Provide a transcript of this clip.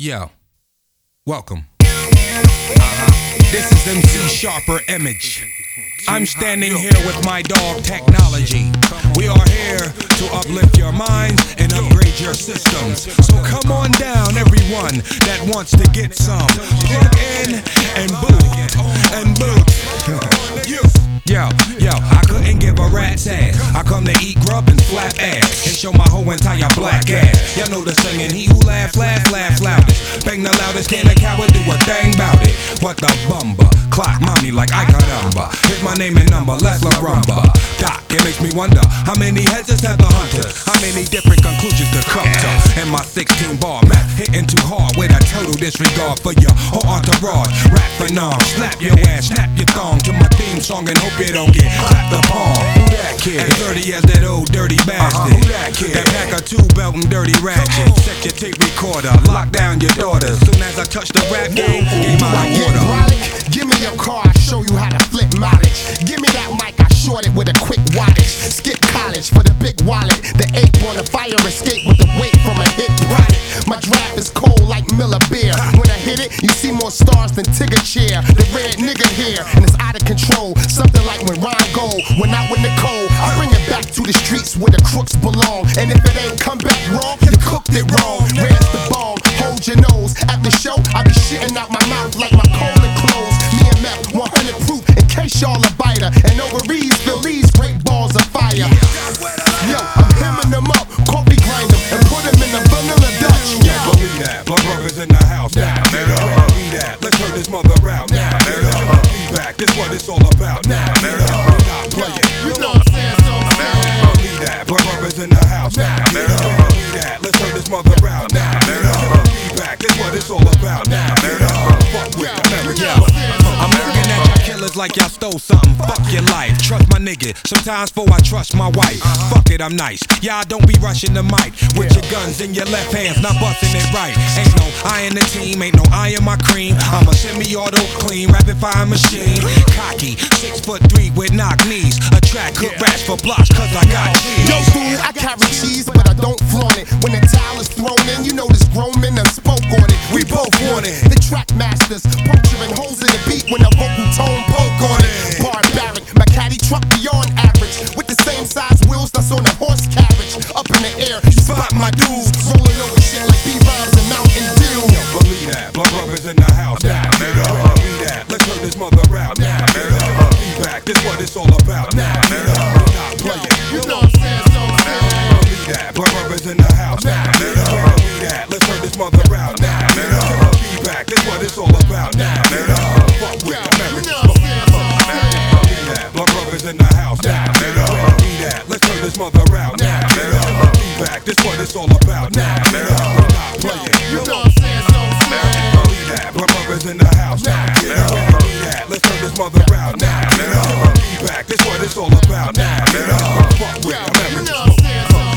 Yo, welcome. This is MC Sharper Image. I'm standing here with my dog Technology. We are here to uplift your minds and upgrade your systems. So come on down, everyone that wants to get some. Plug in and boot. Yo, I couldn't give a rat's ass. I come to eat grub and slap ass and show my whole entire black ass. Y'all know the singing, he who laughs loudest. Bang the loudest, can a coward do a thing bout it? What the bumba? Clock mommy like I caramba. Here's my name and number, let's rumba. Doc, it makes me wonder how many heads has had the hunters? How many different conclusions to come to? And my 16 bar map hitting too hard with a total disregard for your whole entourage. Rap phenom, slap your ass, snap your thong to my theme song and hope you don't get clapped the palm. Who that kid? As dirty as that old dirty bastard. Who that kid? That pack of 2 belt and dirty ratchet. Set your tape recorder, lock down your daughter. Soon as I touch the rap game, give my order. Give me your car, I'll show you how to flip mileage. Give me that mic, I short it with a quick wattage. Skip college for the big wallet. The ape on the fire escape with the weight from a hit product. My draft is cold like Miller beer. When I hit it, you see more stars than Tigger chair. The red nigga here, and it's out of control. Something like when Ron Gold went out with Nicole. I bring it back to the streets where the crooks belong. And if it ain't come back wrong, you cooked it wrong. Where's the bomb? Hold your nose. At the show, I be shitting out my mouth like my colon closed. Me and Meth, 100 proof in case y'all a biter. And ovaries fill these great balls of fire. Yo, I'm hemming them up, coffee grind them, and put them in the vanilla Dutch. Yeah, believe that, blood brothers in the house now. Believe that, let's turn this mother out now. Be back, this what it's all about now. Not playing, You know what I'm saying, so believe that, blood brothers in the house now. Believe that, let's turn this mother out now. Be back, this what it's all about now. Fuck with America. I'm looking at y'all killers like y'all stole something. Fuck your life, trust my nigga. Sometimes before I trust my wife. Fuck it, I'm nice. Y'all don't be rushing the mic with your guns in your left hands, not busting it right. Ain't no I in the team, ain't no I in my cream. I'm a semi-auto clean, rapid fire machine. Cocky, 6'3" with knock knees. Attract good rats for blocks, cause I got cheese. Yo, fool, I carry cheese, but I don't flaunt it. When the towel is thrown in, you know this grown men done spoke on it. We both want it. The track masters, puncturing holes in the beat when a vocal tone poke on it. Barbaric, my caddy truck beyond average. With the same size wheels that's on a horse carriage. Up in the air, you spot my dudes. Rolling over shit like B-Rhymes and Mountain Dew. Believe that, blood brothers in the house now. Believe that, let's turn this mother out now. Be back, this what it's all about now. Not playing, You know what I'm saying, so believe that, blood brothers in the house now. Believe that, let's turn this mother out now. Be back, this what it's all about now. Fuck with America. Believe that, blood brothers in the house now. Believe that, let's turn this mother out now. Be back, this what it's all about now. Not playing, You know what I'm saying, so believe that, blood brothers in the house now. Believe that, let's turn this mother out now. Be back, this what it's all about now. Fuck with You know America. what I'm saying, so